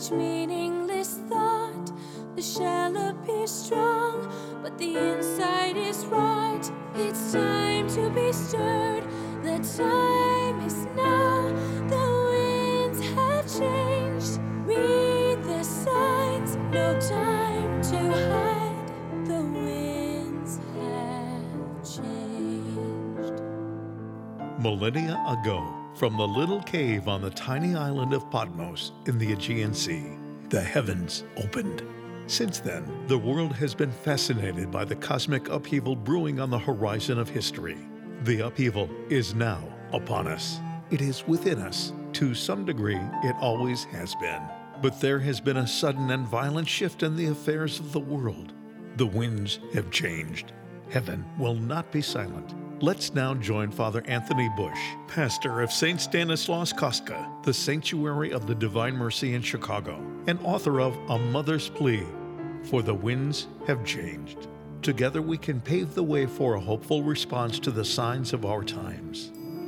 such meaningless thought. The shell appears strong, but the inside is rot. It's time to be stirred. The time is now. The winds have changed. Read the signs. No time to hide. The winds have changed. Millennia ago, from the little cave on the tiny island of Patmos in the Aegean Sea, the heavens opened. Since then, the world has been fascinated by the cosmic upheaval brewing on the horizon of history. The upheaval is now upon us. It is within us. To some degree, it always has been. But there has been a sudden and violent shift in the affairs of the world. The winds have changed. Heaven will not be silent. Let's now join Father Anthony Bush, pastor of St. Stanislaus Kostka, the Sanctuary of the Divine Mercy in Chicago, and author of A Mother's Plea, For the Winds Have Changed. Together we can pave the way for a hopeful response to the signs of our times.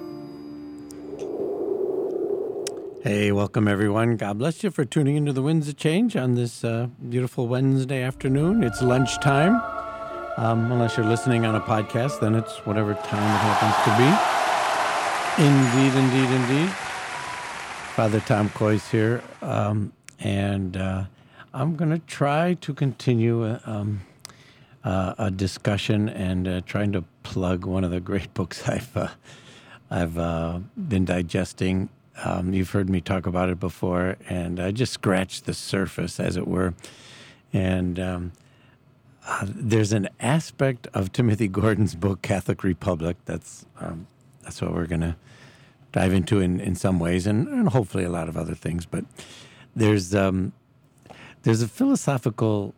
Hey, welcome everyone. God bless you for tuning into The Winds of Change on this beautiful Wednesday afternoon. It's lunchtime. Unless you're listening on a podcast, then it's whatever time it happens to be. Indeed. Father Tom Kois here, and I'm going to try to continue a discussion and trying to plug one of the great books I've been digesting. You've heard me talk about it before, and I just scratched the surface, as it were. And there's an aspect of Timothy Gordon's book, Catholic Republic. That's what we're going to dive into in some ways, and hopefully a lot of other things. But there's a philosophical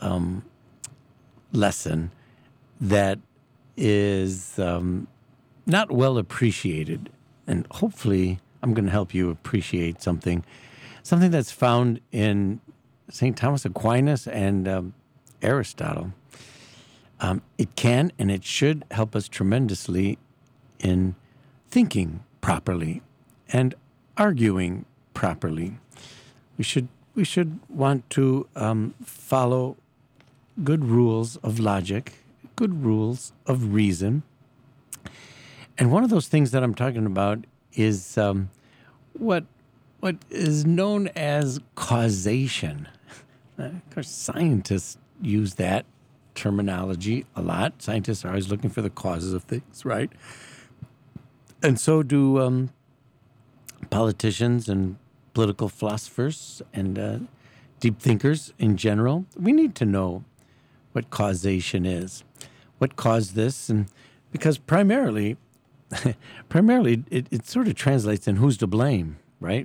lesson that is not well appreciated, and hopefully I'm going to help you appreciate something that's found in St. Thomas Aquinas and Aristotle. It can and it should help us tremendously in thinking properly and arguing properly. We should want to follow good rules of logic, good rules of reason. And one of those things that I'm talking about is what is known as causation. Of course, scientists use that terminology a lot. Scientists are always looking for the causes of things, right? And so do politicians and political philosophers and deep thinkers in general. We need to know what causation is, what caused this, and because primarily it sort of translates in who's to blame, right?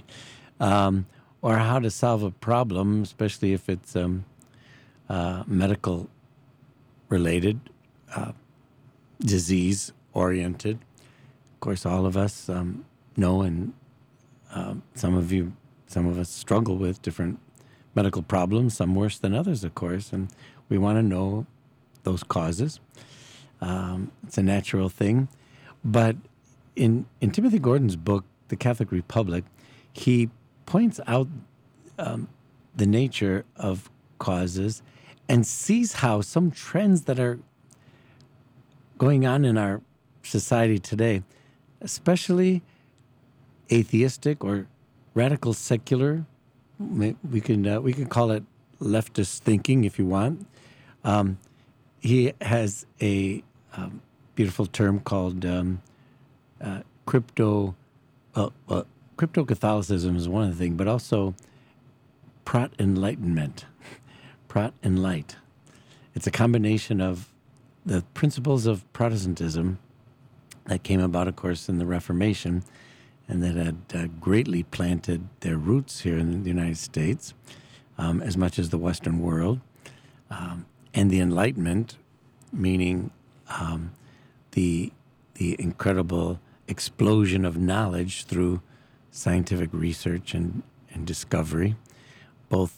Or how to solve a problem, especially if it's medical related, disease oriented. Of course, all of us know, and some of us struggle with different medical problems, some worse than others, of course, and we want to know those causes. It's a natural thing. But in Timothy Gordon's book, The Catholic Republic, he points out the nature of causes and sees how some trends that are going on in our society today, especially atheistic or radical secular, we can call it leftist thinking if you want. He has a beautiful term called crypto-Catholicism is one of the things, but also Prot-Enlightenment. Prot-Enlight. It's a combination of the principles of Protestantism that came about, of course, in the Reformation, and that had greatly planted their roots here in the United States, as much as the Western world, and the Enlightenment, meaning the incredible explosion of knowledge through scientific research and discovery, both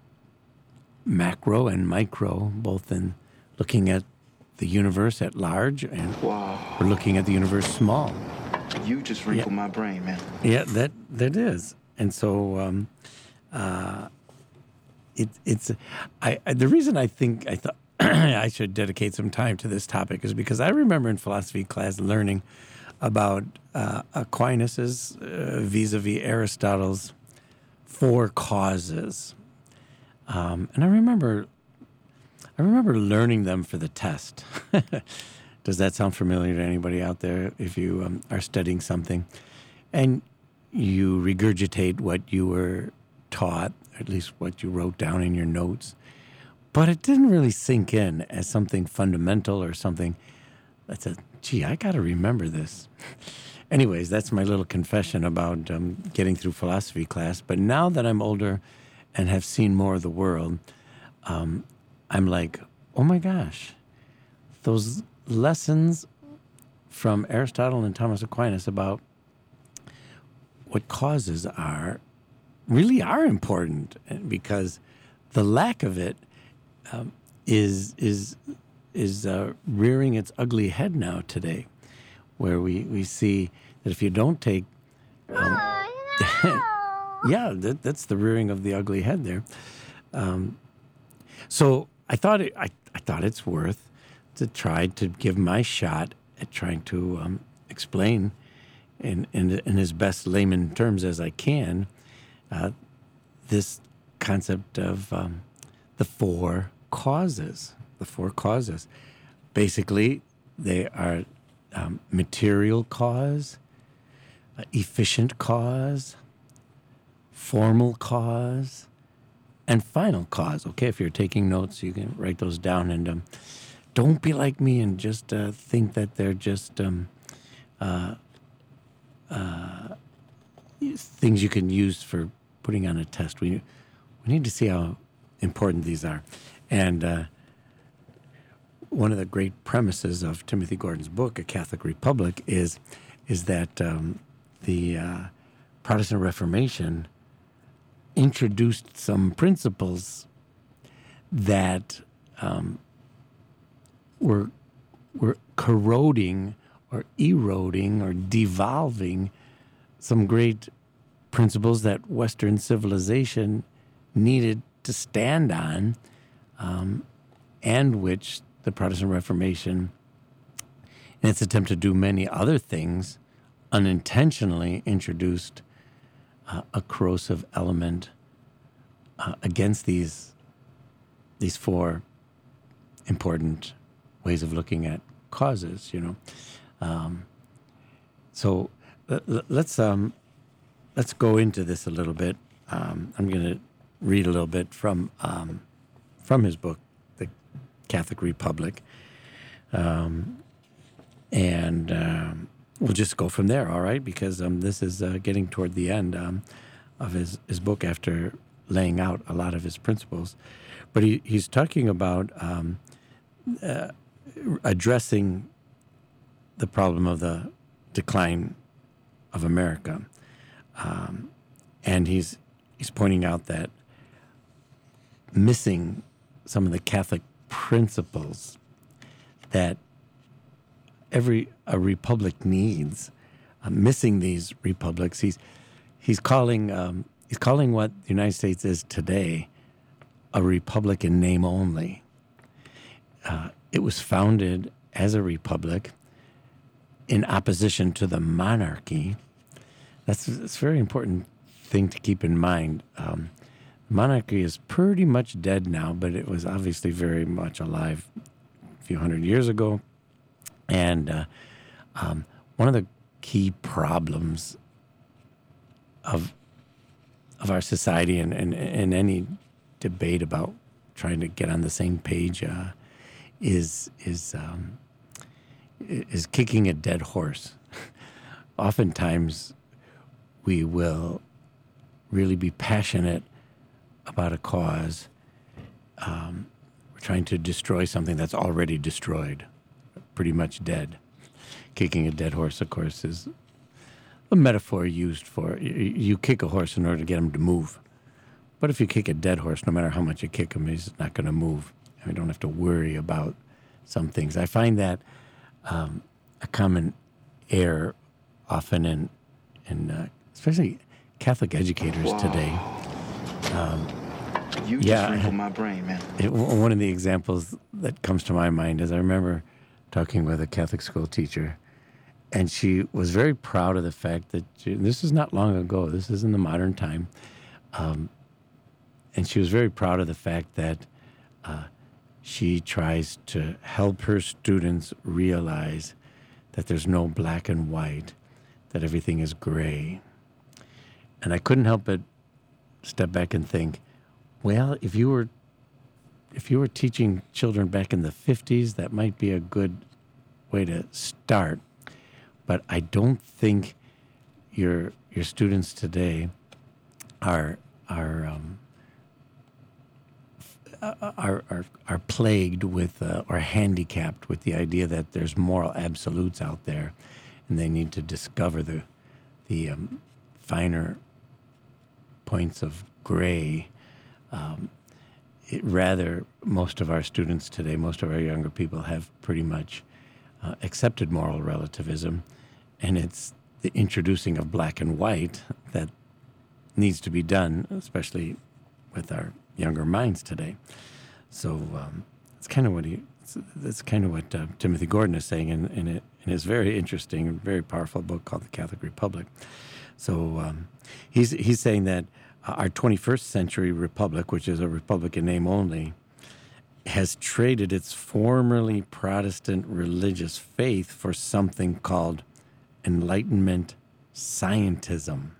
macro and micro, both in looking at the universe at large and we're looking at the universe small. You just wrinkled my brain, man. Yeah, that is. And so The reason I thought I should dedicate some time to this topic is because I remember in philosophy class learning about Aquinas's vis-a-vis Aristotle's four causes, and I remember learning them for the test. Does that sound familiar to anybody out there? If you are studying something, and you regurgitate what you were taught, or at least what you wrote down in your notes, but it didn't really sink in as something fundamental or something that said, gee, I got to remember this. Anyways, that's my little confession about getting through philosophy class. But now that I'm older and have seen more of the world, I'm like, oh my gosh, those lessons from Aristotle and Thomas Aquinas about what causes are really are important, because the lack of it is rearing its ugly head now today, where we see that if you don't take, yeah, that's the rearing of the ugly head there. So I thought it's worth to try to give my shot at trying to explain in as best layman terms as I can this concept of the four causes. The four causes. Basically, they are material cause, efficient cause, formal cause, and final cause. Okay, if you're taking notes, you can write those down, and don't be like me and just think that they're just things you can use for putting on a test. We need to see how important these are. And one of the great premises of Timothy Gordon's book, A Catholic Republic, is that the Protestant Reformation introduced some principles that were corroding or eroding or devolving some great principles that Western civilization needed to stand on, and which the Protestant Reformation, in its attempt to do many other things, unintentionally introduced a corrosive element against these four important ways of looking at causes. So let's go into this a little bit. I'm going to read a little bit from his book, The Catholic Republic, and we'll just go from there, all right? Because this is getting toward the end of his book after laying out a lot of his principles. But he's talking about addressing the problem of the decline of America. And he's pointing out that missing some of the Catholic principles that a republic needs, missing these republics, he's calling what the United States is today a republic in name only. It was founded as a republic in opposition to the monarchy. That's a very important thing to keep in mind. Monarchy is pretty much dead now, but it was obviously very much alive a few hundred years ago. And one of the key problems of our society and any debate about trying to get on the same page is kicking a dead horse. Oftentimes, we will really be passionate about a cause. We're trying to destroy something that's already destroyed, pretty much dead. Kicking a dead horse, of course, is a metaphor used for you kick a horse in order to get him to move. But if you kick a dead horse, no matter how much you kick him, he's not going to move. And we don't have to worry about some things. I find that a common error often in especially Catholic educators today, You just wrinkled my brain, man. One of the examples that comes to my mind is I remember talking with a Catholic school teacher, and she was very proud of the fact that this is not long ago. This is in the modern time. And she was very proud of the fact that she tries to help her students realize that there's no black and white, that everything is gray. And I couldn't help but step back and think, well, if you were teaching children back in the 50s, that might be a good way to start. But I don't think your students today are plagued with or handicapped with the idea that there's moral absolutes out there, and they need to discover the finer points of gray. Rather, most of our students today, most of our younger people have pretty much accepted moral relativism, and it's the introducing of black and white that needs to be done, especially with our younger minds today. So that's kind of what Timothy Gordon is saying in his very interesting and very powerful book called The Catholic Republic. So he's saying that our 21st century republic, which is a republic in name only, has traded its formerly Protestant religious faith for something called Enlightenment scientism,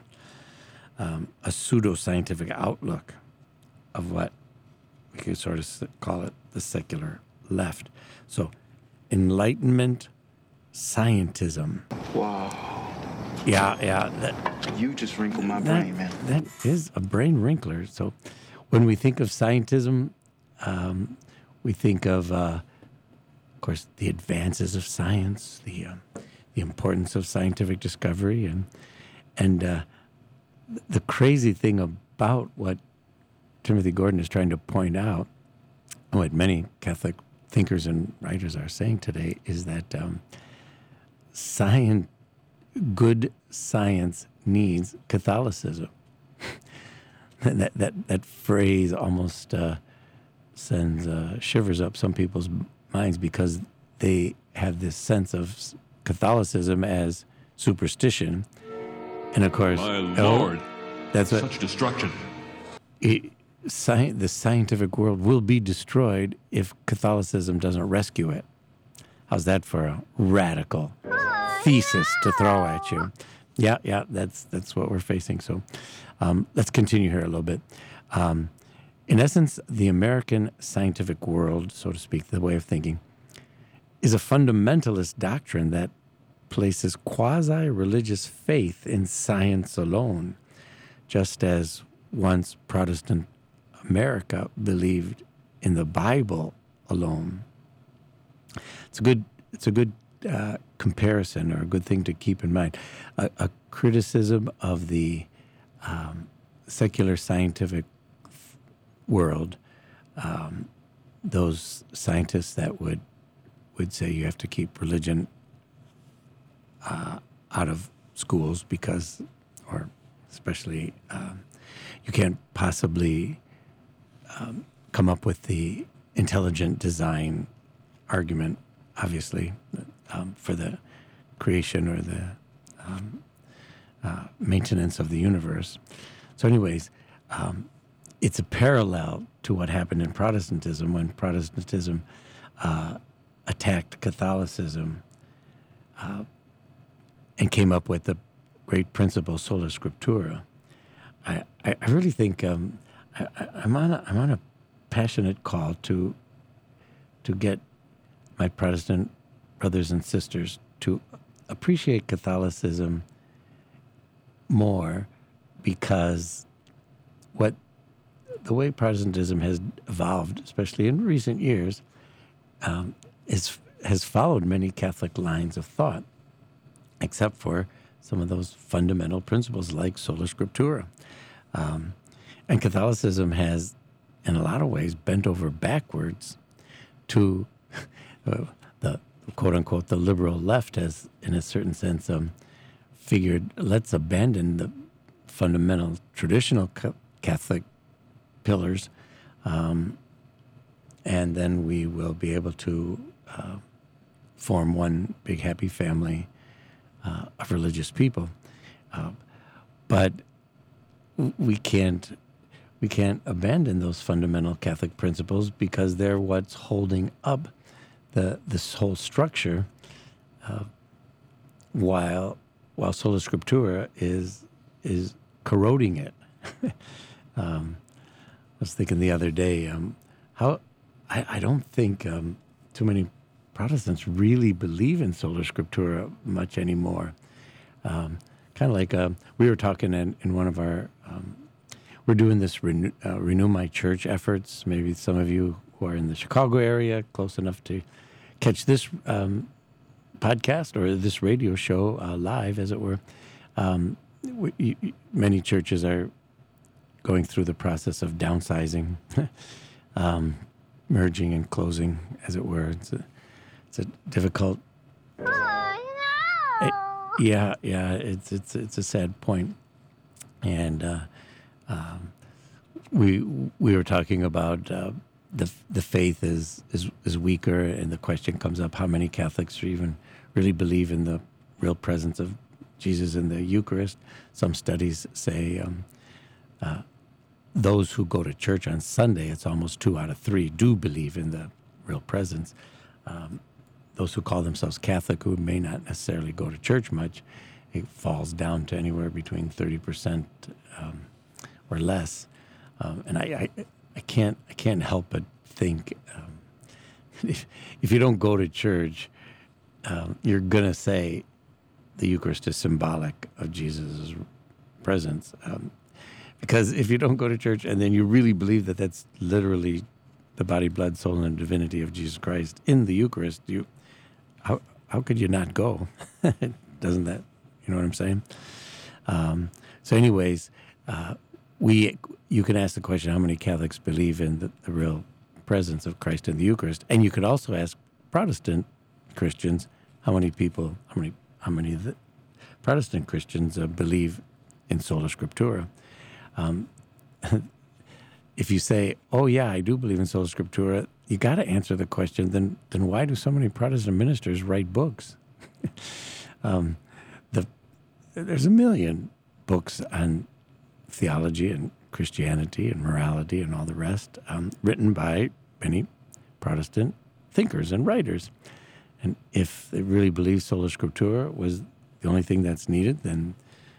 a pseudo-scientific outlook of what we could sort of call it the secular left. So, Enlightenment scientism. Wow. Yeah. You just wrinkled my brain, man. That is a brain wrinkler. So, when we think of scientism, we think of course, the advances of science, the importance of scientific discovery, and the crazy thing about what Timothy Gordon is trying to point out, what many Catholic thinkers and writers are saying today, is that good science needs Catholicism. that phrase almost sends shivers up some people's minds, because they have this sense of Catholicism as superstition, and of course, my Lord, that's what such destruction. The scientific world will be destroyed if Catholicism doesn't rescue it. How's that for a radical thesis to throw at you? Yeah, that's what we're facing. So let's continue here a little bit. In essence, the American scientific world, so to speak, the way of thinking, is a fundamentalist doctrine that places quasi-religious faith in science alone, just as once Protestant America believed in the Bible alone. It's a good comparison, or a good thing to keep in mind. A criticism of the secular scientific world, those scientists that would say you have to keep religion out of schools because, or especially, you can't possibly come up with the intelligent design argument, obviously, for the creation or the maintenance of the universe. So anyways, it's a parallel to what happened in Protestantism when Protestantism attacked Catholicism and came up with the great principle sola scriptura. I really think I'm on a passionate call to get my Protestant brothers and sisters to appreciate Catholicism more, because the way Protestantism has evolved, especially in recent years, has followed many Catholic lines of thought, except for some of those fundamental principles like sola scriptura. And Catholicism has, in a lot of ways, bent over backwards to the quote-unquote the liberal left has, in a certain sense, figured, let's abandon the fundamental traditional Catholic pillars. And then we will be able to form one big happy family of religious people. But we can't abandon those fundamental Catholic principles because they're what's holding up this whole structure, while Sola Scriptura is corroding it. I was thinking the other day, how I don't think too many Protestants really believe in Sola Scriptura much anymore. Kind of like we were talking in one of our, we're doing this Renew My Church efforts. Maybe some of you who are in the Chicago area, close enough to catch this podcast or this radio show live, as it were. Many churches are going through the process of downsizing, merging and closing, as it were. It's a difficult. Yeah, it's a sad point, and we were talking about the faith is weaker, and the question comes up: how many Catholics even really believe in the real presence of Jesus in the Eucharist? Some studies say those who go to church on Sunday, it's almost 2 out of 3 do believe in the real presence. Those who call themselves Catholic, who may not necessarily go to church much, it falls down to anywhere between 30% or less. And I can't help but think if you don't go to church, you're gonna say the Eucharist is symbolic of Jesus' presence. Because if you don't go to church and then you really believe that that's literally the body, blood, soul, and divinity of Jesus Christ in the Eucharist, how could you not go? Doesn't that, you know what I'm saying? So anyways, you can ask the question, how many Catholics believe in the real presence of Christ in the Eucharist? And you could also ask Protestant Christians, how many of the Protestant Christians believe in Sola Scriptura? If you say, oh yeah, I do believe in Sola Scriptura, you got to answer the question, then why do so many Protestant ministers write books? There's a million books on theology and Christianity and morality and all the rest, written by many Protestant thinkers and writers. And if they really believe Sola Scriptura was the only thing that's needed, then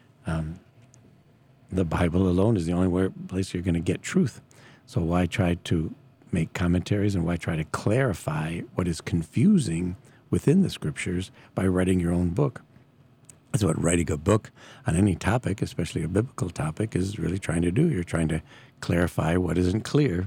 the Bible alone is the only place you're going to get truth. So why try to make commentaries, and why try to clarify what is confusing within the Scriptures by writing your own book? That's what writing a book on any topic, especially a biblical topic, is really trying to do. You're trying to clarify what isn't clear,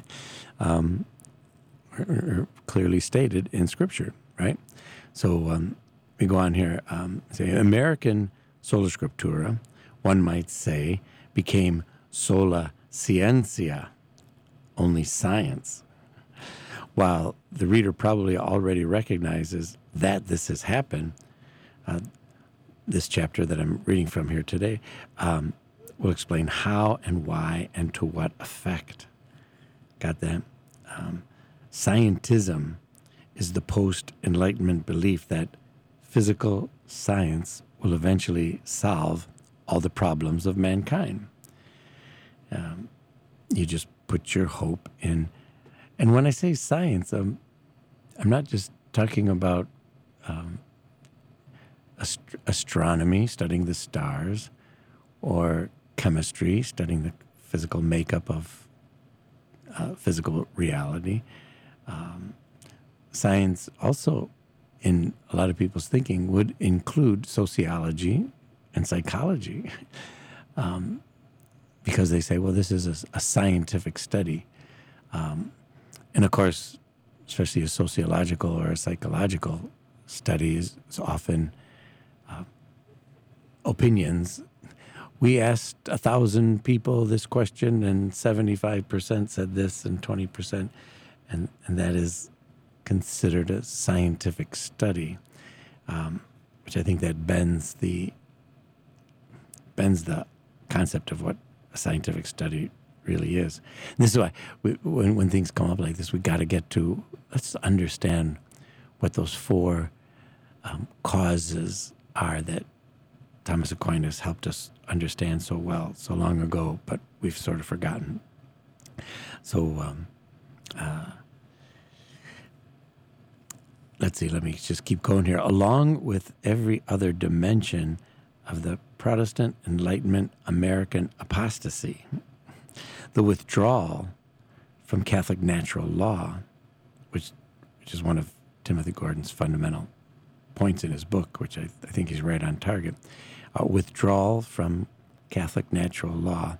or clearly stated in Scripture, right? So we go on here. Say American Sola Scriptura, one might say, became sola scientia, only science. While the reader probably already recognizes that this has happened, this chapter that I'm reading from here today will explain how and why and to what effect. Got that? Scientism is the post-Enlightenment belief that physical science will eventually solve all the problems of mankind. You just put your hope in. And when I say science, I'm not just talking about astronomy, studying the stars, or chemistry, studying the physical makeup of physical reality. Science also, in a lot of people's thinking, would include sociology and psychology, because they say, well, this is a scientific study. And of course, especially a sociological or a psychological study is often opinions. We asked 1,000 people this question, and 75% said this, and 20%, and that is considered a scientific study, which I think that bends the concept of what a scientific study really is. And this is why when things come up like this, we got to get to, let's understand what those four causes are that Thomas Aquinas helped us understand so well so long ago, but we've sort of forgotten. So let's see, let me just keep going here. Along with every other dimension of the Protestant Enlightenment American apostasy, the withdrawal from Catholic natural law, which is one of Timothy Gordon's fundamental points in his book, which I think he's right on target. Withdrawal from Catholic natural law.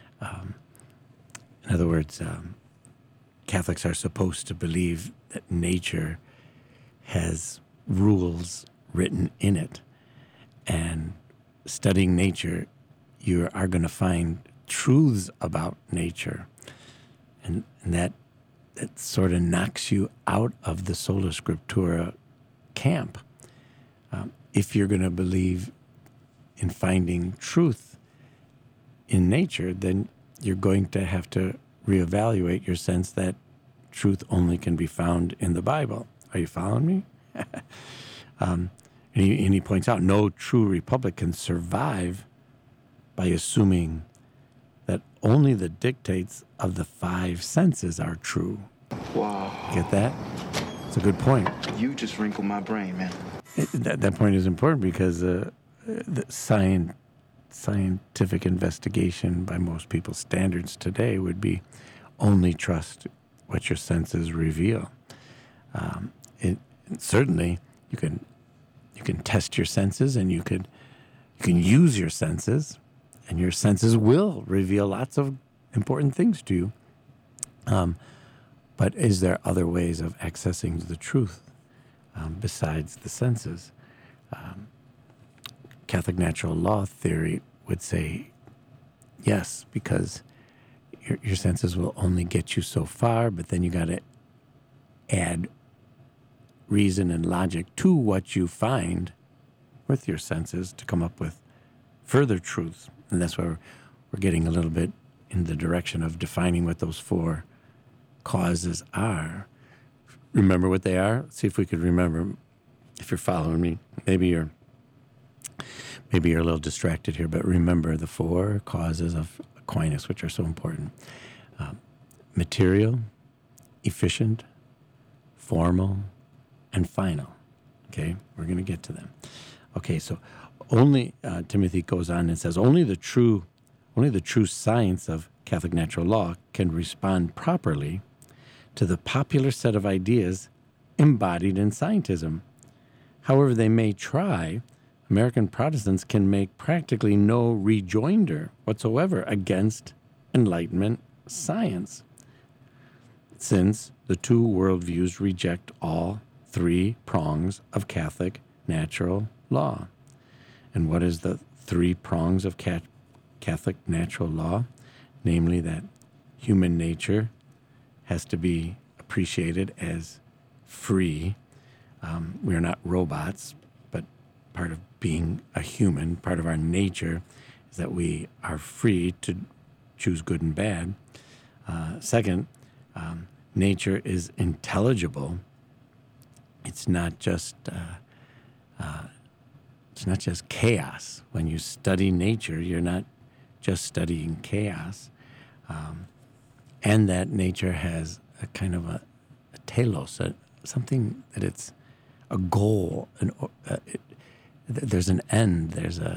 In other words, Catholics are supposed to believe that nature has rules written in it. And studying nature, you are going to find truths about nature. And that sort of knocks you out of the Sola Scriptura camp. If you're going to believe in finding truth in nature, then you're going to have to reevaluate your sense that truth only can be found in the Bible. Are you following me? And he points out, no true republic can survive by assuming that only the dictates of the five senses are true. Wow. Get that? It's a good point. You just wrinkled my brain, man. That point is important because the scientific investigation by most people's standards today would be only trust what your senses reveal. Certainly, you can test your senses, and you can use your senses, and your senses will reveal lots of important things to you. But is there other ways of accessing the truth besides the senses? Catholic natural law theory would say yes, because your senses will only get you so far, but then you got to add reason and logic to what you find with your senses to come up with further truths. And that's where we're getting a little bit in the direction of defining what those four causes are. Remember what they are? See if we could remember. If you're following me, maybe you're a little distracted here, but remember the four causes of Aquinas, which are so important. Material, efficient, formal, and final. Okay, we're going to get to them. Okay, so Timothy goes on and says, only the true science of Catholic natural law can respond properly to the popular set of ideas embodied in scientism. However they may try, American Protestants can make practically no rejoinder whatsoever against Enlightenment science, since the two worldviews reject all three prongs of Catholic natural law. And what is the three prongs of Catholic natural law? Namely, that human nature has to be appreciated as free. We are not robots, but part of being a human, part of our nature, is that we are free to choose good and bad. Second, nature is intelligible. It's not just chaos. When you study nature, you're not just studying chaos. And that nature has a kind of a telos, something that it's a goal. There's an end.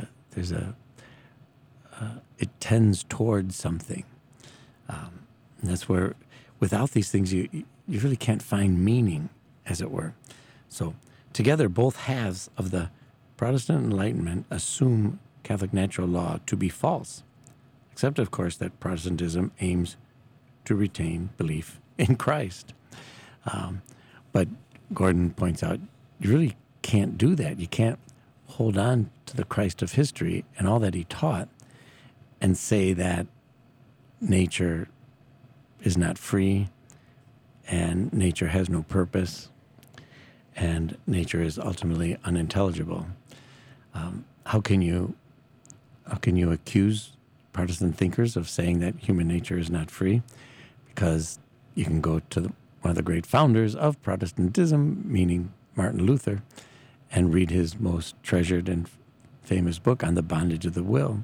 It tends towards something. And that's where, without these things, you really can't find meaning, as it were. So together, both halves of the Protestant Enlightenment assume Catholic natural law to be false, except, of course, that Protestantism aims to retain belief in Christ. But Gordon points out, you really can't do that. You can't hold on to the Christ of history and all that he taught and say that nature is not free and nature has no purpose and nature is ultimately unintelligible. How can you accuse Protestant thinkers of saying that human nature is not free, because you can go to one of the great founders of Protestantism, meaning Martin Luther, and read his most treasured and famous book on the bondage of the will.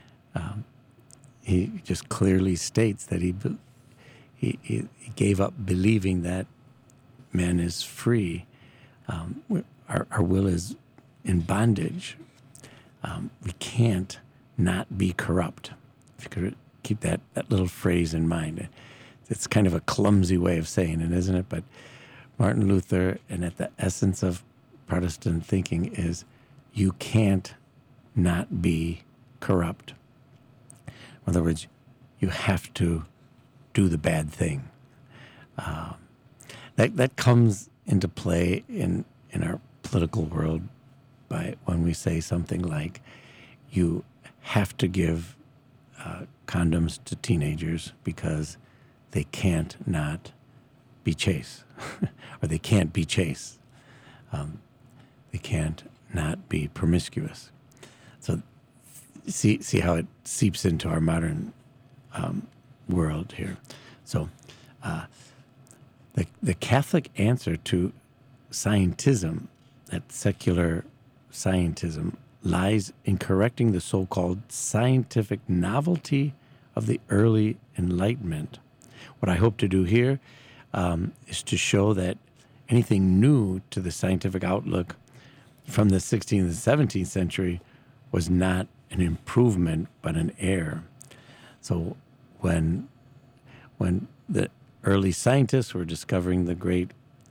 He just clearly states that he gave up believing that man is free. Our will is in bondage. We can't not be corrupt. If you could keep that little phrase in mind. It's kind of a clumsy way of saying it, isn't it? But Martin Luther, and at the essence of Protestant thinking, is you can't not be corrupt. In other words, you have to do the bad thing. That comes into play in our political world by when we say something like, you have to give condoms to teenagers because they can't not be chaste, or they can't be chaste. They can't not be promiscuous. So see how it seeps into our modern world here. So the Catholic answer to scientism, that secular scientism, lies in correcting the so-called scientific novelty of the early Enlightenment. What I hope to do here is to show that anything new to the scientific outlook from the 16th and 17th century was not an improvement, but an error. So when the early scientists were discovering the great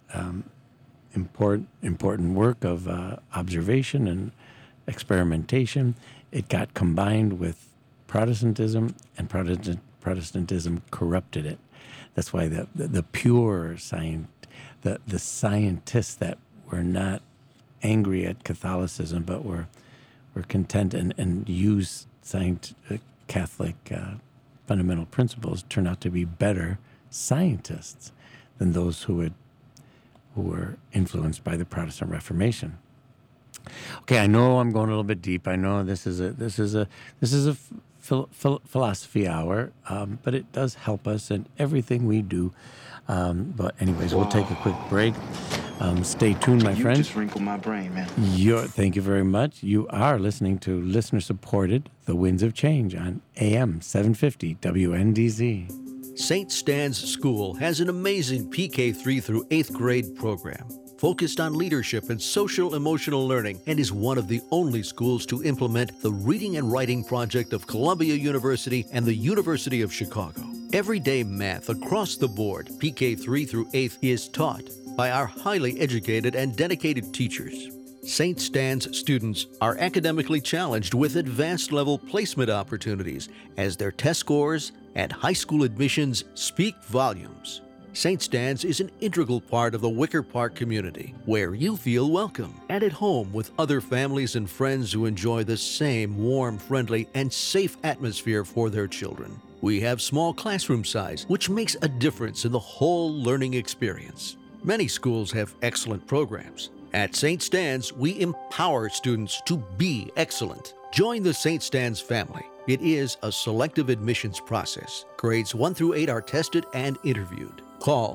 important work of observation and experimentation, it got combined with Protestantism, and Protestantism corrupted it. That's why the pure science, the scientists that were not angry at Catholicism, but were content and used Catholic fundamental principles, turned out to be better scientists than those who were influenced by the Protestant Reformation. Okay, I know I'm going a little bit deep. I know this is a philosophy hour, but it does help us in everything we do. But anyways, we'll take a quick break. Stay tuned, my friends. You just wrinkled my brain, man. Thank you very much. You are listening to listener-supported The Winds of Change on AM 750 WNDZ. St. Stan's School has an amazing PK3 through 8th grade program focused on leadership and social-emotional learning, and is one of the only schools to implement the Reading and Writing Project of Columbia University and the University of Chicago. Everyday math across the board, PK3 through 8th, is taught by our highly educated and dedicated teachers. St. Stan's students are academically challenged with advanced level placement opportunities as their test scores and high school admissions speak volumes. St. Stan's is an integral part of the Wicker Park community, where you feel welcome and at home with other families and friends who enjoy the same warm, friendly, and safe atmosphere for their children. We have small classroom size, which makes a difference in the whole learning experience. Many schools have excellent programs. At St. Stan's, we empower students to be excellent. Join the St. Stan's family. It is a selective admissions process. Grades 1 through 8 are tested and interviewed. Call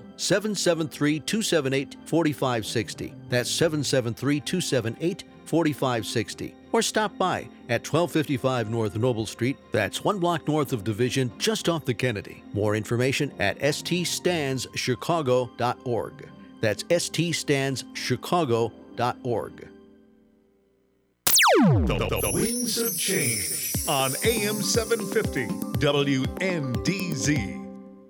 773-278-4560. That's 773-278-4560. Or stop by at 1255 North Noble Street. That's 1 block north of Division, just off the Kennedy. More information at ststandschicago.org. That's ststandschicago.org. The Winds of Change on AM 750 WNDZ.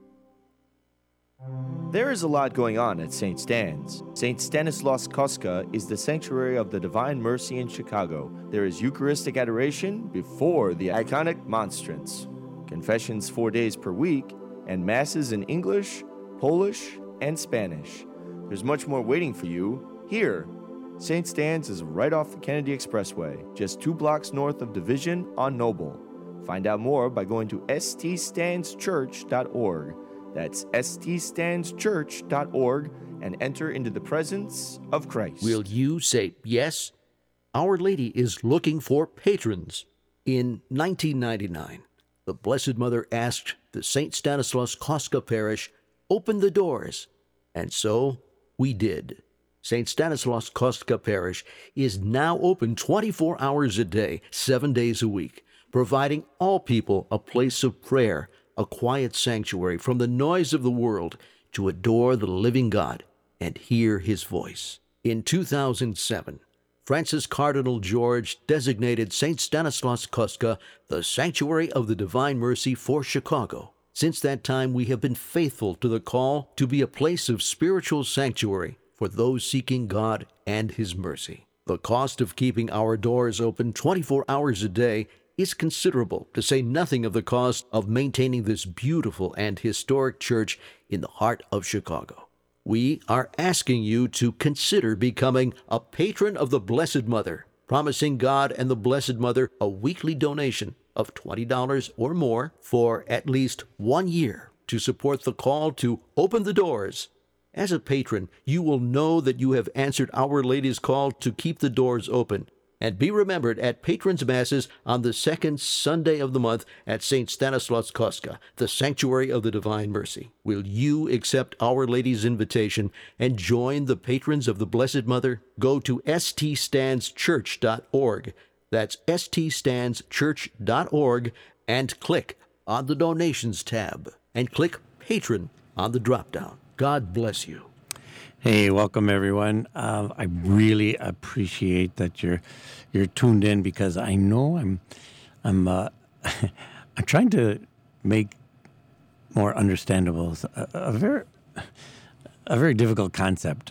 There is a lot going on at St. Stan's. St. Stanislaus Kostka is the sanctuary of the Divine Mercy in Chicago. There is Eucharistic adoration before the iconic monstrance, confessions 4 days per week, and masses in English, Polish, and Spanish. There's much more waiting for you here. St. Stan's is right off the Kennedy Expressway, just 2 blocks north of Division on Noble. Find out more by going to ststandschurch.org. That's ststandschurch.org and enter into the presence of Christ. Will you say yes? Our Lady is looking for patrons. In 1999, the Blessed Mother asked the St. Stanislaus Kostka Parish, "Open the doors." And so we did. St. Stanislaus Kostka Parish is now open 24 hours a day, 7 days a week, providing all people a place of prayer, a quiet sanctuary from the noise of the world to adore the living God and hear his voice. In 2007, Francis Cardinal George designated St. Stanislaus Kostka the Sanctuary of the Divine Mercy for Chicago. Since that time, we have been faithful to the call to be a place of spiritual sanctuary for those seeking God and his mercy. The cost of keeping our doors open 24 hours a day is considerable, to say nothing of the cost of maintaining this beautiful and historic church in the heart of Chicago. We are asking you to consider becoming a patron of the Blessed Mother, promising God and the Blessed Mother a weekly donation of $20 or more for at least 1 year to support the call to open the doors. As a patron, you will know that you have answered Our Lady's call to keep the doors open. And be remembered at Patrons' Masses on the second Sunday of the month at St. Stanislaus Kostka, the Sanctuary of the Divine Mercy. Will you accept Our Lady's invitation and join the patrons of the Blessed Mother? Go to ststandschurch.org. That's ststandschurch.org and click on the Donations tab and click Patron on the drop-down. God bless you. Hey, welcome everyone. I really appreciate that you're tuned in, because I know I'm I'm trying to make more understandable a very difficult concept,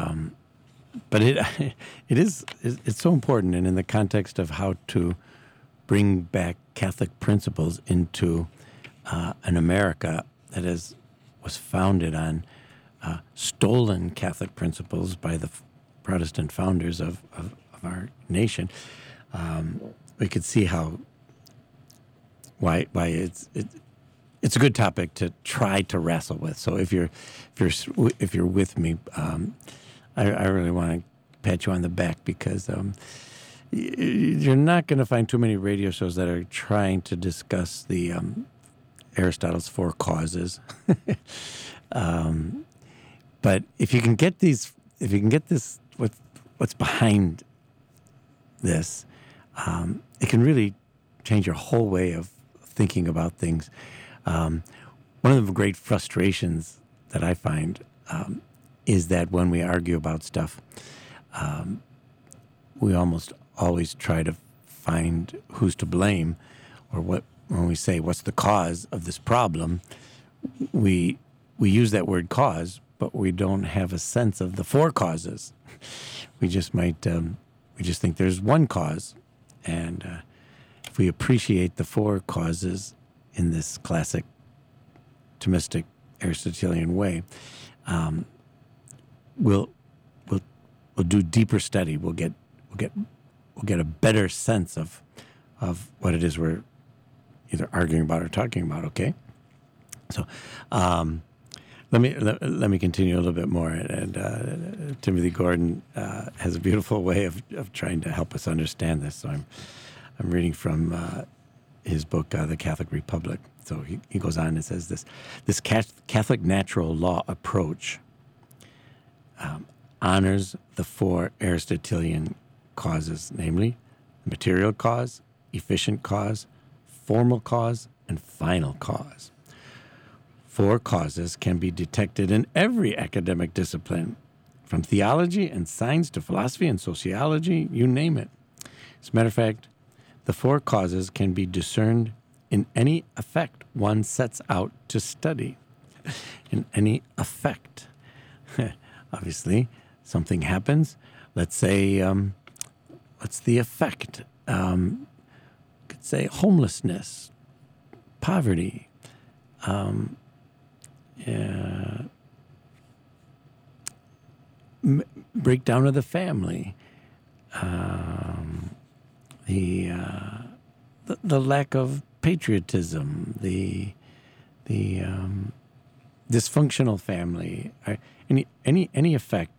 but it's so important, and in the context of how to bring back Catholic principles into an America that was founded on stolen Catholic principles by the Protestant founders of our nation. We could see why it's a good topic to try to wrestle with. So if you're with me, I really want to pat you on the back, because you're not going to find too many radio shows that are trying to discuss the Aristotle's four causes. But if you can get this, what's behind this, it can really change your whole way of thinking about things. One of the great frustrations that I find is that when we argue about stuff, we almost always try to find who's to blame, or when we say what's the cause of this problem, we use that word cause, but we don't have a sense of the four causes. We just think there's one cause. And if we appreciate the four causes in this classic Thomistic Aristotelian way, we'll do deeper study. We'll get a better sense of what it is we're either arguing about or talking about. Okay, so let me continue a little bit more. And Timothy Gordon has a beautiful way of trying to help us understand this. So I'm reading from his book, The Catholic Republic. So he goes on and says this Catholic natural law approach honors the four Aristotelian causes, namely the material cause, efficient cause, formal cause, and final cause. Four causes can be detected in every academic discipline, from theology and science to philosophy and sociology, you name it. As a matter of fact, the four causes can be discerned in any effect one sets out to study. In any effect. Obviously, something happens. Let's say, what's the effect? Could say homelessness, poverty, breakdown of the family, the lack of patriotism, the dysfunctional family, any effect.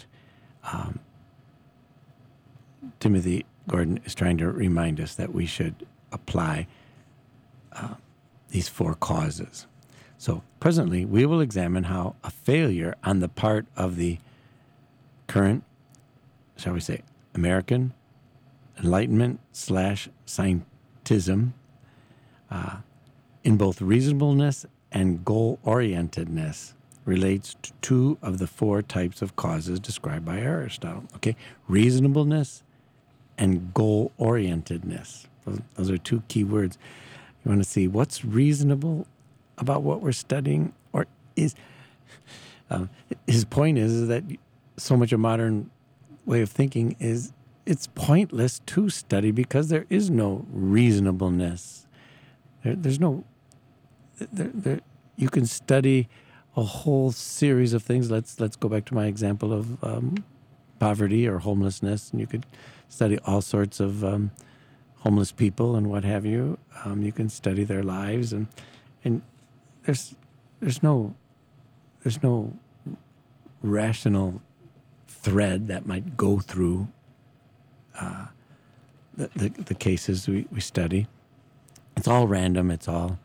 Timothy Gordon is trying to remind us that we should apply these four causes. So presently, we will examine how a failure on the part of the current, shall we say, American Enlightenment / scientism in both reasonableness and goal-orientedness relates to two of the four types of causes described by Aristotle. Okay, reasonableness and goal-orientedness. Those are two key words. You want to see what's reasonable about what we're studying, or is his point is that so much of modern way of thinking is it's pointless to study because there is no reasonableness. There's no. You can study a whole series of things. Let's go back to my example of poverty or homelessness, and you could study all sorts of homeless people and what have you. You can study their lives, and there's no rational thread that might go through the cases we study. It's all random. It's all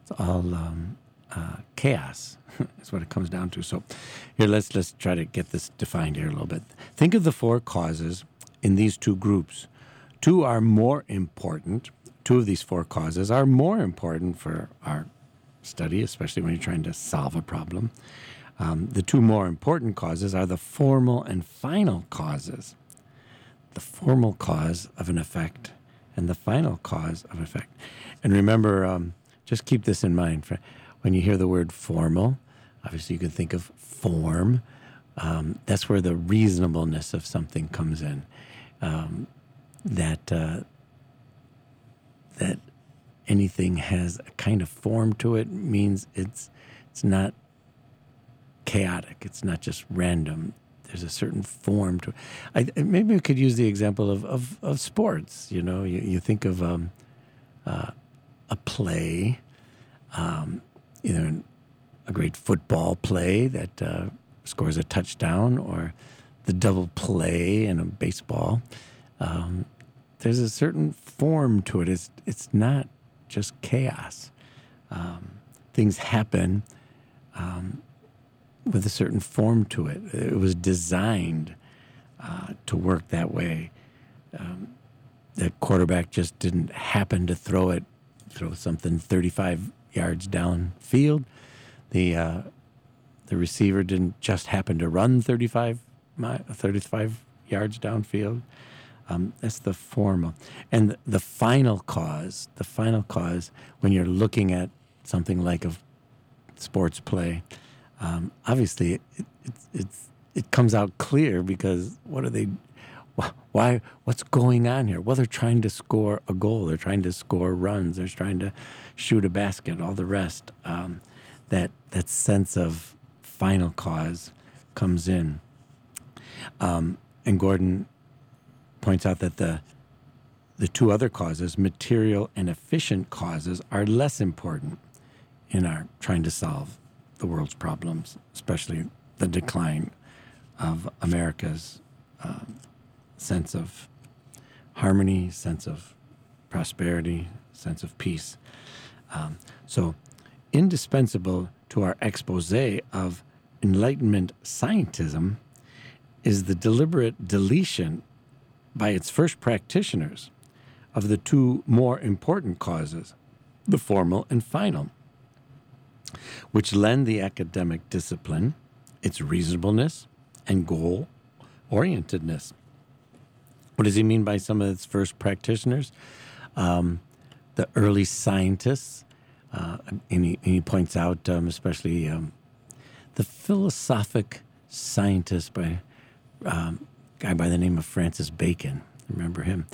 chaos. Is what it comes down to. So here, let's try to get this defined here a little bit. Think of the four causes in these two groups. Two are more important. Two of these four causes are more important for our study, especially when you're trying to solve a problem. The two more important causes are the formal and final causes. The formal cause of an effect and the final cause of effect. And remember, just keep this in mind. When you hear the word formal, obviously you can think of form. That's where the reasonableness of something comes in. That anything has a kind of form to it means it's not chaotic. It's not just random. There's a certain form to it. Maybe we could use the example of sports. You know, you think of a play, either a great football play that scores a touchdown, or the double play in a baseball. There's a certain form to it. It's not just chaos. Things happen with a certain form to it. It was designed to work that way. The quarterback just didn't happen to throw something 35 yards downfield. The receiver didn't just happen to run 35 yards downfield. That's the formal. And the final cause, when you're looking at something like a sports play, obviously it comes out clear because what's going on here? Well, they're trying to score a goal. They're trying to score runs. They're trying to shoot a basket, all the rest. That sense of final cause comes in. And Gordon points out that the two other causes, material and efficient causes, are less important in our trying to solve the world's problems, especially the decline of America's sense of harmony, sense of prosperity, sense of peace. So indispensable to our expose of Enlightenment scientism is the deliberate deletion by its first practitioners of the two more important causes, the formal and final, which lend the academic discipline its reasonableness and goal-orientedness. What does he mean by some of its first practitioners? The early scientists, and he points out especially the philosophic scientist by guy by the name of Francis Bacon. Remember him?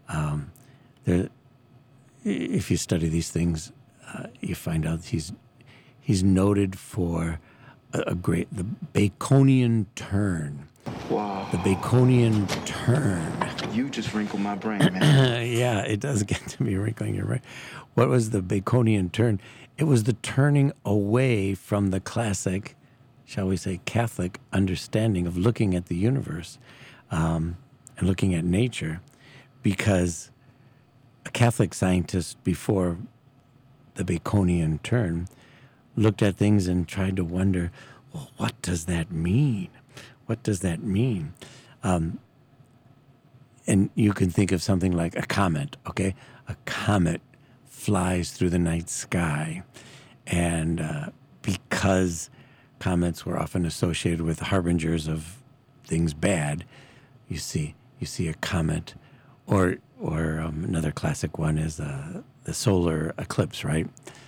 If you study these things, you find out he's noted for the Baconian turn. Wow. The Baconian turn. You just wrinkled my brain, man. Yeah, it does get to me wrinkling your brain. What was the Baconian turn? It was the turning away from the classic, shall we say, Catholic understanding of looking at the universe and looking at nature, because a Catholic scientist before the Baconian turn, looked at things and tried to wonder, well, what does that mean? What does that mean? And you can think of something like a comet, okay? A comet flies through the night sky. And because comets were often associated with harbingers of things bad, you see a comet. Or another classic one is the solar eclipse, right?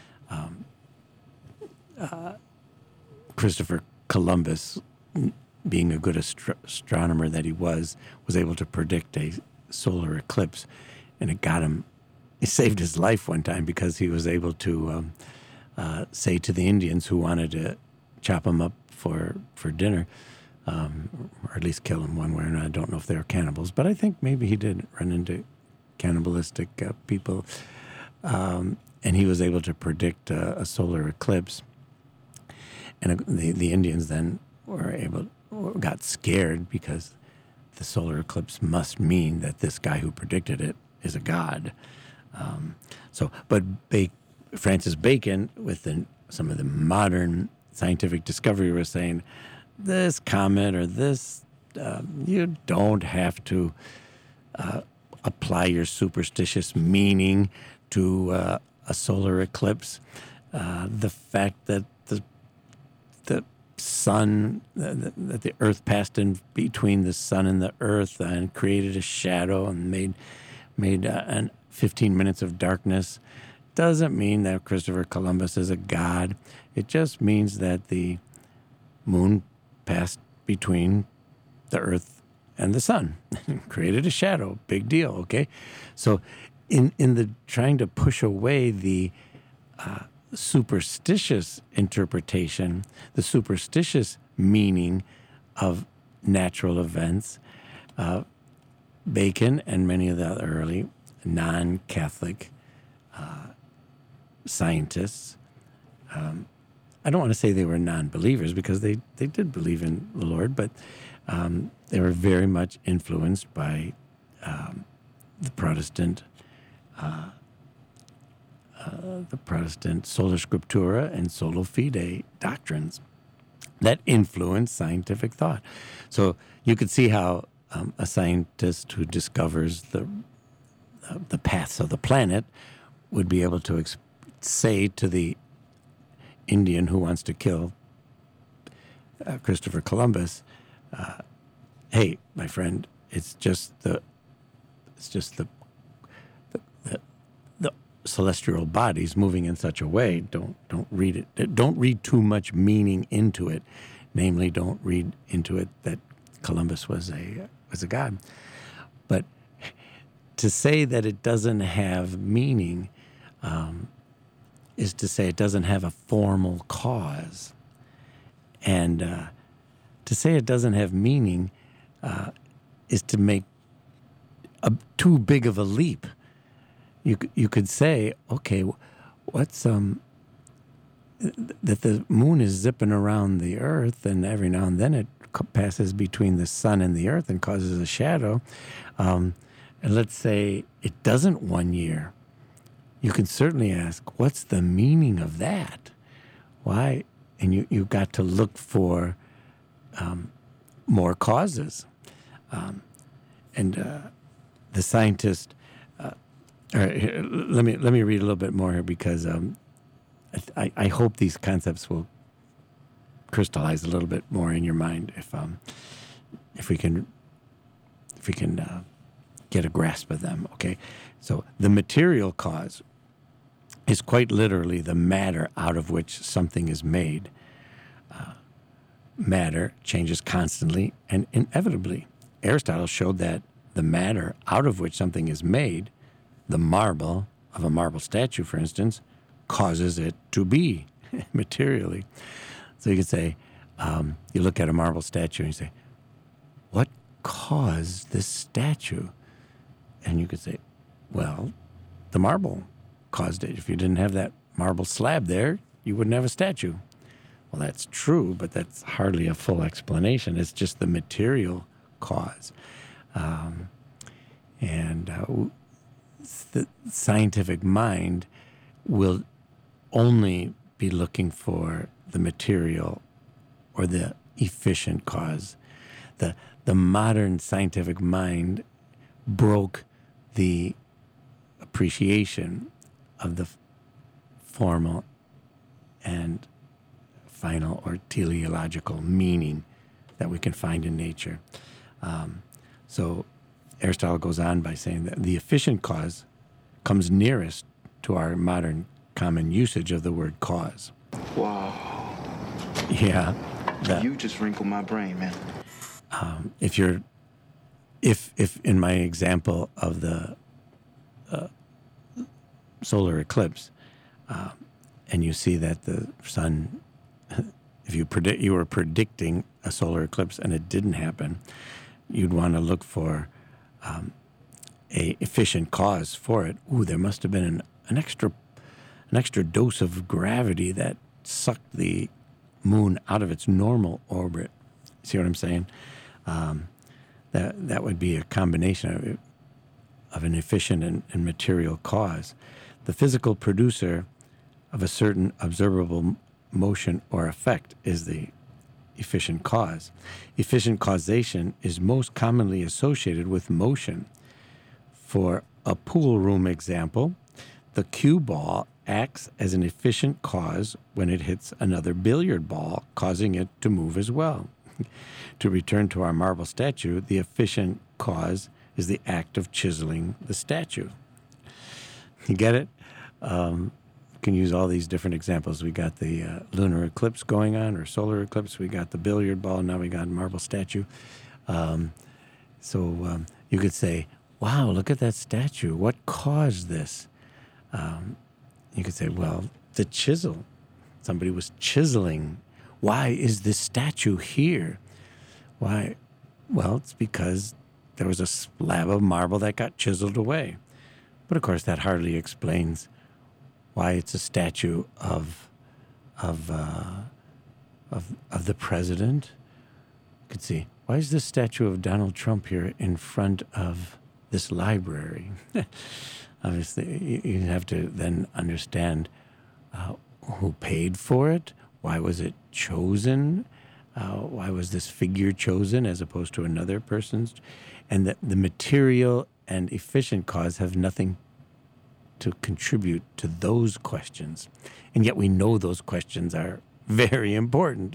Christopher Columbus, being a good astronomer that he was able to predict a solar eclipse, and it saved his life one time because he was able to say to the Indians who wanted to chop him up for dinner, or at least kill him one way or another. I don't know if they were cannibals, but I think maybe he did run into cannibalistic people. And he was able to predict a solar eclipse. And the Indians then got scared because the solar eclipse must mean that this guy who predicted it is a god. But Francis Bacon, with some of the modern scientific discovery, was saying, this comet or this, you don't have to apply your superstitious meaning to a solar eclipse. The fact that the sun, that the earth passed in between the sun and the earth and created a shadow and made 15 minutes of darkness, doesn't mean that Christopher Columbus is a god. It just means that the moon passed between the earth and the sun and created a shadow. Big deal, okay? So in the trying to push away the superstitious interpretation, the superstitious meaning of natural events, Bacon and many of the early non-Catholic scientists, I don't want to say they were non-believers because they did believe in the Lord, but they were very much influenced by the Protestant sola scriptura and sola fide doctrines that influenced scientific thought. So you could see how a scientist who discovers the paths of the planet would be able to say to the Indian who wants to kill Christopher Columbus, "Hey, my friend, it's just the celestial bodies moving in such a way. Don't read it. Don't read too much meaning into it. Namely, don't read into it that Columbus was a god. But to say that it doesn't have meaning is to say it doesn't have a formal cause. And to say it doesn't have meaning is to make too big of a leap. You could say, okay, what's that the moon is zipping around the earth, and every now and then it passes between the sun and the earth and causes a shadow. And let's say it doesn't 1 year. You can certainly ask, what's the meaning of that? Why? And you got to look for more causes. And the scientist. Let me read a little bit more here because I hope these concepts will crystallize a little bit more in your mind if we can get a grasp of them. Okay, so the material cause is quite literally the matter out of which something is made. Matter changes constantly and inevitably. Aristotle showed that the matter out of which something is made, the marble of a marble statue, for instance, causes it to be materially. So you could say, you look at a marble statue and you say, what caused this statue? And you could say, well, the marble caused it. If you didn't have that marble slab there, you wouldn't have a statue. Well, that's true, but that's hardly a full explanation. It's just the material cause. The scientific mind will only be looking for the material or the efficient cause. The modern scientific mind broke the appreciation of the formal and final or teleological meaning that we can find in nature. So Aristotle goes on by saying that the efficient cause comes nearest to our modern common usage of the word cause. Wow. Yeah. You just wrinkled my brain, man. If in my example of the solar eclipse, and you see that the sun, if you were predicting a solar eclipse and it didn't happen, you'd want to look for a efficient cause for it. Ooh, there must have been an extra dose of gravity that sucked the moon out of its normal orbit. See what I'm saying? That would be a combination of an efficient and material cause. The physical producer of a certain observable motion or effect is the efficient cause. Efficient causation is most commonly associated with motion. For a pool room example, the cue ball acts as an efficient cause when it hits another billiard ball, causing it to move as well. To return to our marble statue, the efficient cause is the act of chiseling the statue. You get it? You can use all these different examples. We got the lunar eclipse going on, or solar eclipse. We got the billiard ball. Now we got marble statue. So you could say, wow, look at that statue. What caused this? You could say, well, the chisel. Somebody was chiseling. Why is this statue here? Why? Well, it's because there was a slab of marble that got chiseled away. But of course, that hardly explains why it's a statue of the president. You could see, why is this statue of Donald Trump here in front of this library? Obviously, you have to then understand who paid for it. Why was it chosen? Why was this figure chosen as opposed to another person's? And the material and efficient cause have nothing to contribute to those questions. And yet we know those questions are very important.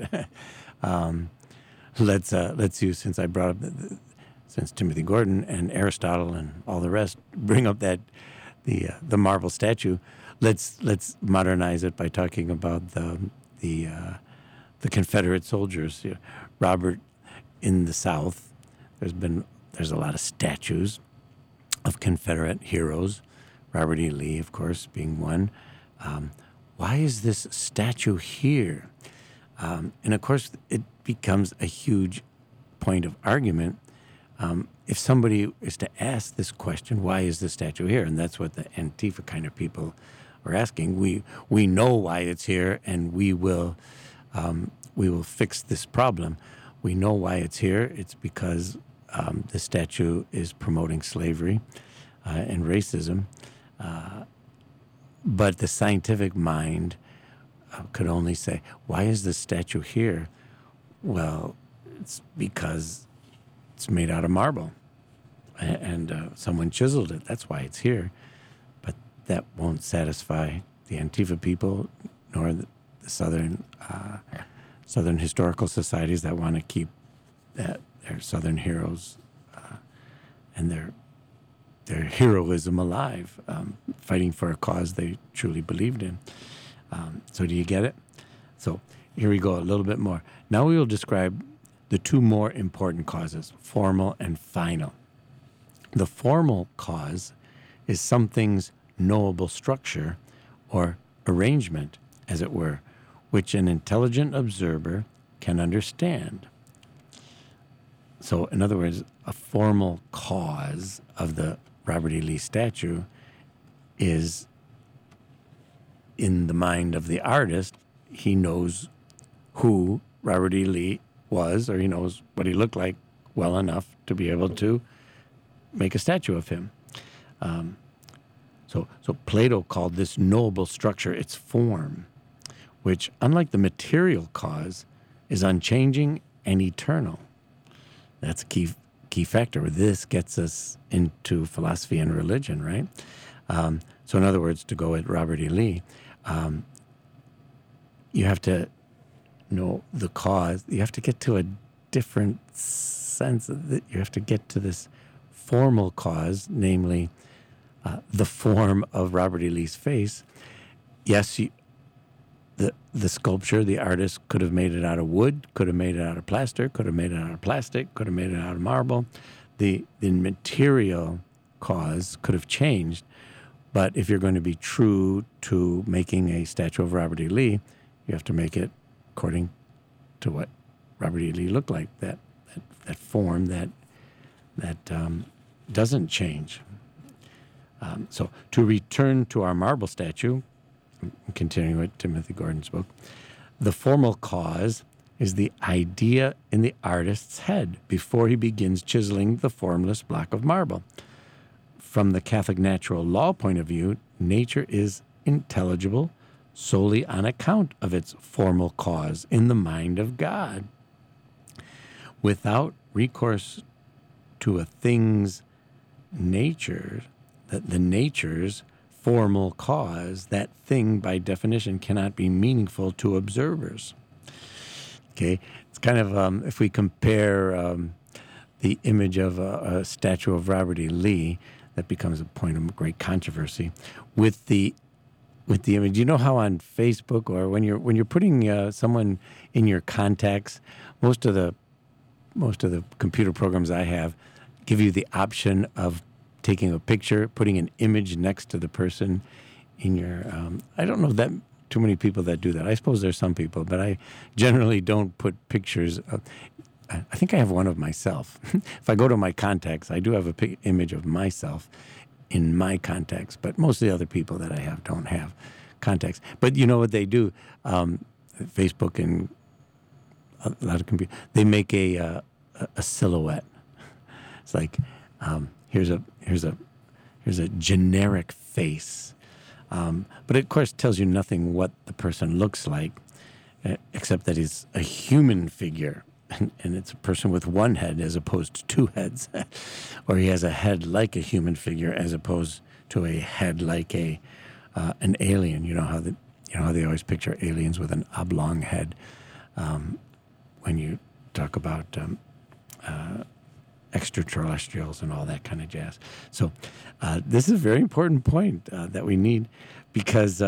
Let's use, since I brought up, since Timothy Gordon and Aristotle and all the rest bring up that the marble statue, let's modernize it by talking about the Confederate soldiers. You know, Robert in the South, there's a lot of statues of Confederate heroes. Robert E. Lee, of course, being one. Why is this statue here? And of course, it becomes a huge point of argument. If somebody is to ask this question, why is this statue here? And that's what the Antifa kind of people are asking. We know why it's here, and we will fix this problem. We know why it's here. It's because the statue is promoting slavery and racism. But the scientific mind could only say, why is this statue here? Well, it's because it's made out of marble, and someone chiseled it. That's why it's here. But that won't satisfy the Antifa people, nor the Southern historical societies that want to keep their Southern heroes and their heroism alive, fighting for a cause they truly believed in. So do you get it? So here we go, a little bit more. Now we will describe the two more important causes, formal and final. The formal cause is something's knowable structure or arrangement, as it were, which an intelligent observer can understand. So, in other words, a formal cause of the Robert E. Lee statue is, in the mind of the artist, he knows who Robert E. Lee was, or he knows what he looked like well enough to be able to make a statue of him. So Plato called this knowable structure its form, which, unlike the material cause, is unchanging and eternal. That's a key factor. This gets us into philosophy and religion, right? So in other words, to go at Robert E. Lee, you have to know the cause. You have to get to a different sense of it. You have to get to this formal cause, namely the form of Robert E. Lee's face. Yes, the sculpture, the artist could have made it out of wood, could have made it out of plaster, could have made it out of plastic, could have made it out of marble. The material cause could have changed, but if you're going to be true to making a statue of Robert E. Lee, you have to make it according to what Robert E. Lee looked like, that form that doesn't change. So to return to our marble statue, continuing with Timothy Gordon's book, the formal cause is the idea in the artist's head before he begins chiseling the formless block of marble. From the Catholic natural law point of view, nature is intelligible solely on account of its formal cause in the mind of God. Without recourse to a thing's nature, the nature's formal cause, that thing by definition cannot be meaningful to observers. Okay, it's kind of, if we compare the image of a statue of Robert E. Lee, that becomes a point of great controversy, with the image. You know how on Facebook or when you're putting someone in your contacts, most of the computer programs I have give you the option of taking a picture, putting an image next to the person in your, I don't know that too many people that do that. I suppose there's some people, but I generally don't put pictures of, I think I have one of myself. If I go to my contacts, I do have an image of myself in my contacts, but most of the other people that I have don't have contacts. But you know what they do? Facebook and a lot of computers, they make a silhouette. It's like, here's a generic face, but it, of course, tells you nothing what the person looks like, except that he's a human figure, and it's a person with one head as opposed to two heads, or he has a head like a human figure as opposed to a head like an alien. You know how they always picture aliens with an oblong head when you talk about extraterrestrials and all that kind of jazz. So this is a very important point that we need, because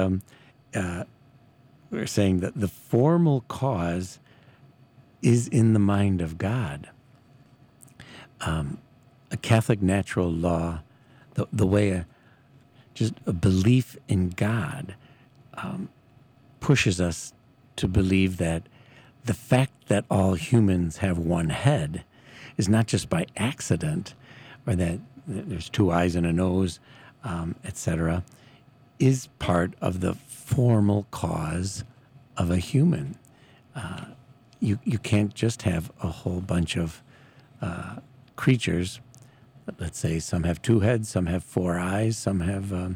we're saying that the formal cause is in the mind of God. A Catholic natural law, the way just a belief in God pushes us to believe that the fact that all humans have one head is not just by accident, or that there's two eyes and a nose, etc., is part of the formal cause of a human. You can't just have a whole bunch of creatures. Let's say some have two heads, some have four eyes, some have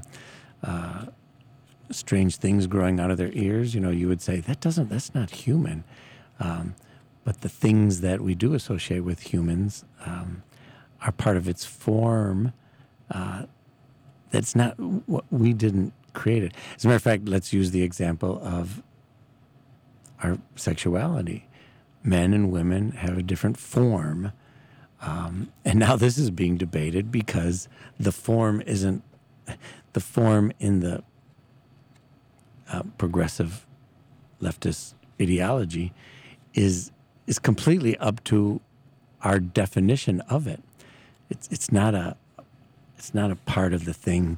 strange things growing out of their ears. You would say that's not human. But the things that we do associate with humans are part of its form. That's not what we didn't create it. As a matter of fact, let's use the example of our sexuality. Men and women have a different form. And now this is being debated because the form in the progressive leftist ideology is completely up to our definition of it. It's not a part of the thing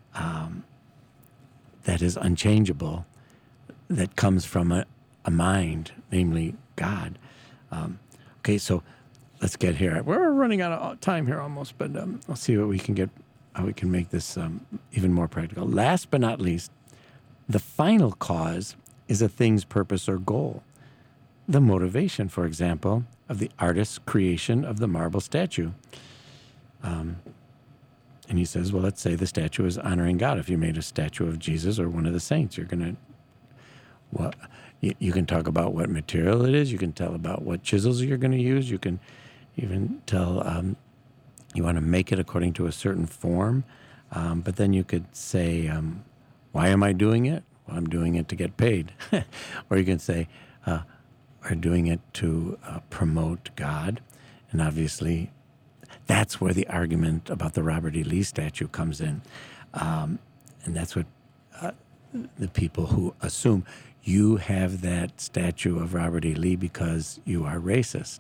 that is unchangeable, that comes from a mind, namely God. Okay, so let's get here. We're running out of time here almost, but I'll see what we can get, how we can make this even more practical. Last but not least, the final cause is a thing's purpose or goal. The motivation, for example, of the artist's creation of the marble statue. and he says, well, let's say the statue is honoring God. If you made a statue of Jesus or one of the saints, you're going to, well, you can talk about what material it is. You can tell about what chisels you're going to use. You can even tell you want to make it according to a certain form. But then you could say, why am I doing it? Well, I'm doing it to get paid. Or you can say, we're doing it to promote God. And obviously, that's where the argument about the Robert E. Lee statue comes in. And that's what the people who assume you have that statue of Robert E. Lee because you are racist.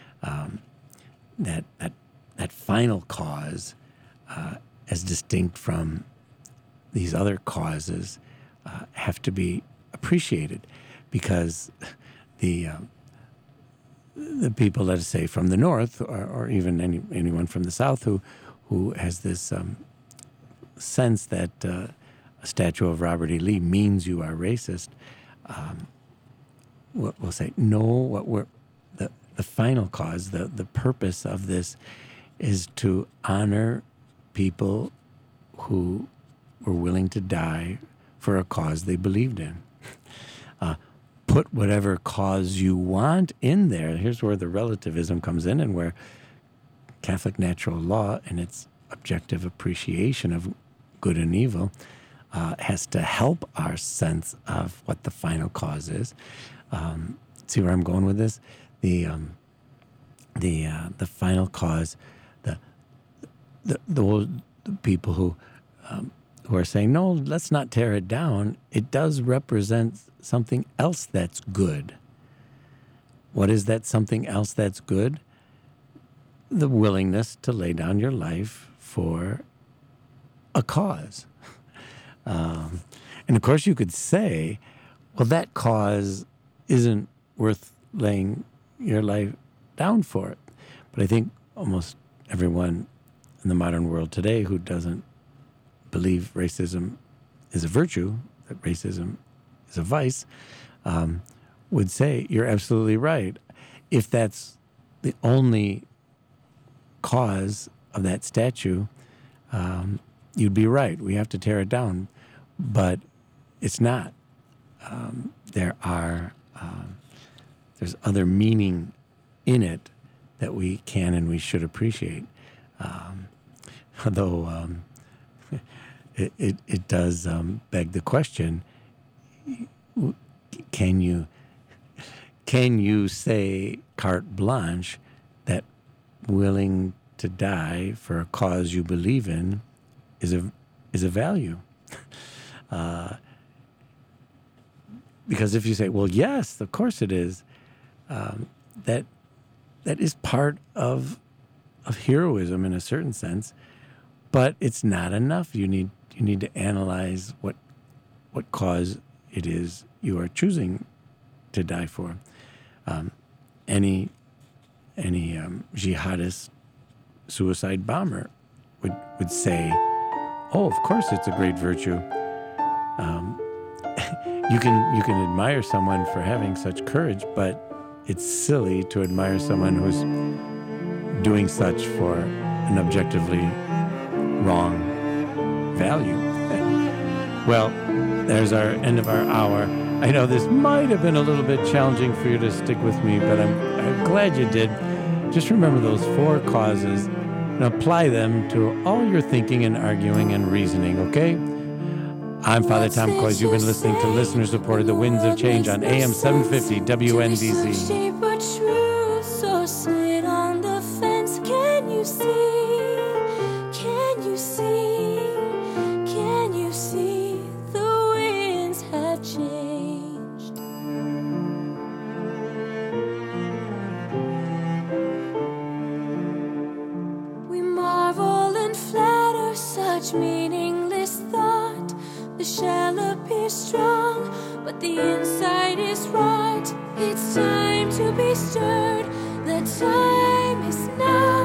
That final cause, as distinct from these other causes, have to be appreciated, because the people, let us say, from the North, or even anyone from the South who has this sense that a statue of Robert E. Lee means you are racist, we'll say, no, the final cause, the purpose of this is to honor people who were willing to die for a cause they believed in. Put whatever cause you want in there. Here's where the relativism comes in, and where Catholic natural law and its objective appreciation of good and evil has to help our sense of what the final cause is. See where I'm going with this? The final cause, the people who are saying, no, let's not tear it down. It does represent something else that's good. What is that something else that's good? The willingness to lay down your life for a cause. And of course you could say, well, that cause isn't worth laying your life down for it. But I think almost everyone in the modern world today who doesn't believe racism is a virtue, that racism is a vice, would say, you're absolutely right. If that's the only cause of that statue, you'd be right. We have to tear it down. But it's not. There's other meaning in it that we can and we should appreciate. Although it does beg the question: can you say carte blanche that willing to die for a cause you believe in is a value? Because if you say, well, yes, of course it is, that is part of heroism in a certain sense, but it's not enough. You need to analyze what cause it is you are choosing to die for. Any jihadist suicide bomber would say, oh, of course it's a great virtue. You can admire someone for having such courage, but it's silly to admire someone who's doing such for an objectively wrong value. Well, there's our end of our hour. I know this might have been a little bit challenging for you to stick with me, but I'm glad you did. Just remember those 4 causes and apply them to all your thinking and arguing and reasoning, okay? I'm Father Tom Coys. You've been listening to listener-supported The Winds of Change on AM 750 WNDZ. So sit on the fence. Can you see? Can you see? Can you see? The winds have changed. We marvel and flatter such meaningless thought. The shell appears strong, but the inside is right. It's time to be stirred. The time is now.